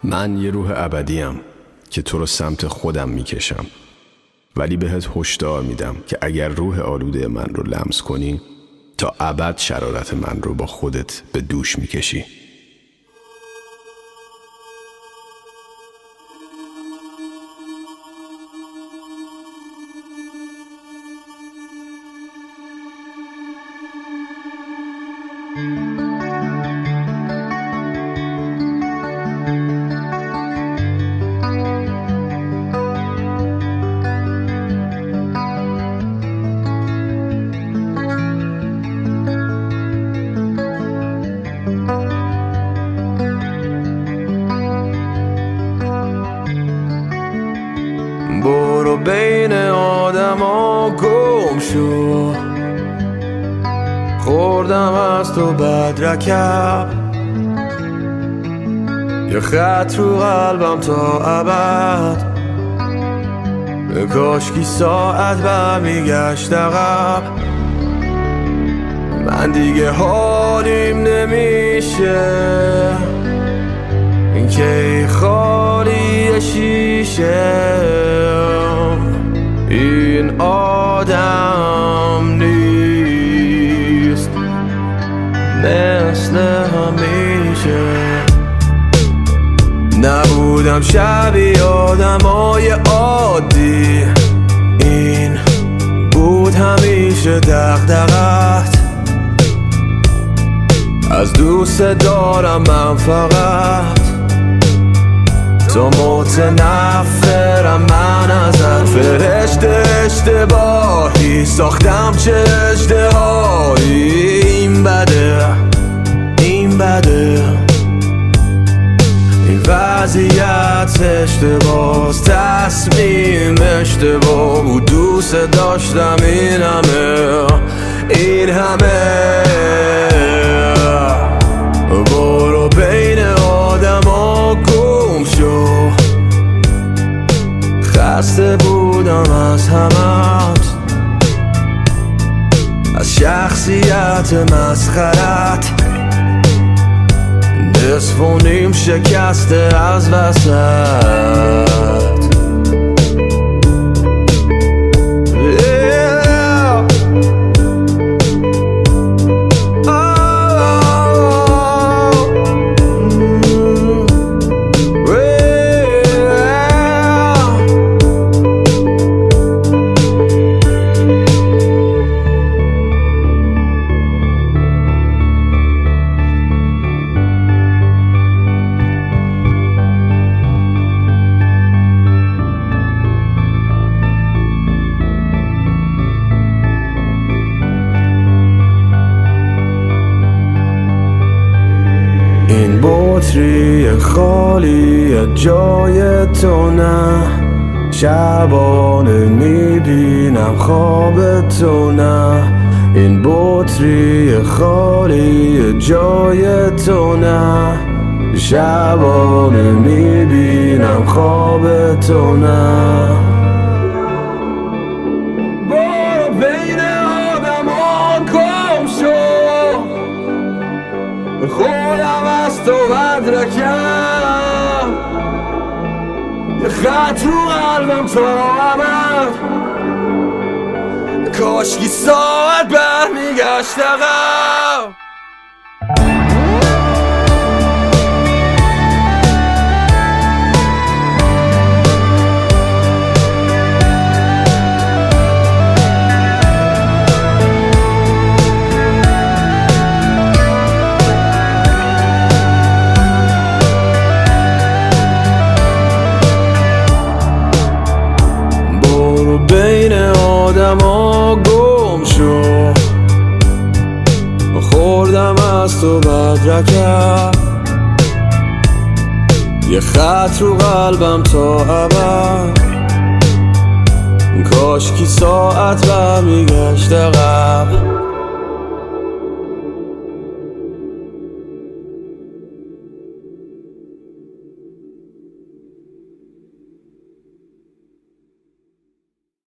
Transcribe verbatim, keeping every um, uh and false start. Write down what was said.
من یه روح ابدیم که تو رو سمت خودم میکشم، ولی بهت هشدار میدم که اگر روح آلوده من رو لمس کنی تا ابد شرارت من رو با خودت به دوش میکشی. برو بین آدم ها گم شو، خوردم از تو بدرکب، یه خط رو قلبم تا ابد، کاشکی ساعت برمیگشت عقب. من دیگه حالیم نمیشه، این که خالی شیشه، این آدم نیست مثل همیشه. نبودم شبیه آدمای عادی، این بود همیشه دغدغت. از دوست دارم من فقط، تو متنفرم من ازت. فرشته اشتباهی ساختم چه اشتهایی، این بده این بده، این وضعیت اشتباس، تصمیم اشتباه بود. دوست داشتم این همه این همه. برو بین آدم ها گم شو، خسته بودم از همت، از شخصیت مسخرت. نصف و نیم شکسته از وسط. این بطری خالی جای تو نه، شبانه میبینم خواب تو نه. این بطری خالی جای تو نه، شبانه میبینم خواب تو نه. برو بین آدم ها گم شو، خودم از تو بدرکم، یه خط رو قلبم تا ابد، کاشکی ساعت برمیگشت عقب. بین آدم ها گم شو، خوردم از تو بدرکم، یه خط رو قلبم تا ابد، کاشکی ساعت برمیگشت عقب.